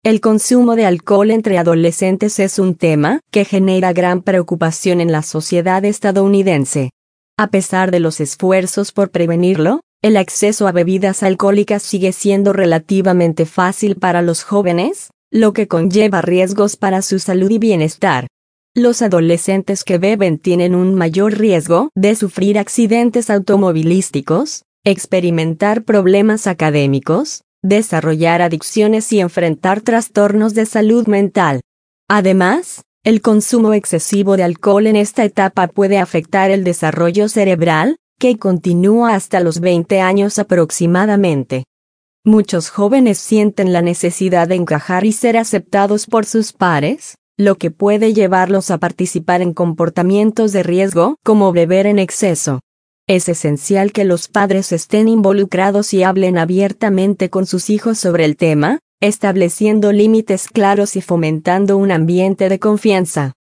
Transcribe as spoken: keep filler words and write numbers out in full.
El consumo de alcohol entre adolescentes es un tema que genera gran preocupación en la sociedad estadounidense. A pesar de los esfuerzos por prevenirlo, el acceso a bebidas alcohólicas sigue siendo relativamente fácil para los jóvenes, lo que conlleva riesgos para su salud y bienestar. Los adolescentes que beben tienen un mayor riesgo de sufrir accidentes automovilísticos, experimentar problemas académicos, desarrollar adicciones y enfrentar trastornos de salud mental. Además, el consumo excesivo de alcohol en esta etapa puede afectar el desarrollo cerebral, que continúa hasta los veinte años aproximadamente. Muchos jóvenes sienten la necesidad de encajar y ser aceptados por sus pares, lo que puede llevarlos a participar en comportamientos de riesgo, como beber en exceso. Es esencial que los padres estén involucrados y hablen abiertamente con sus hijos sobre el tema, estableciendo límites claros y fomentando un ambiente de confianza.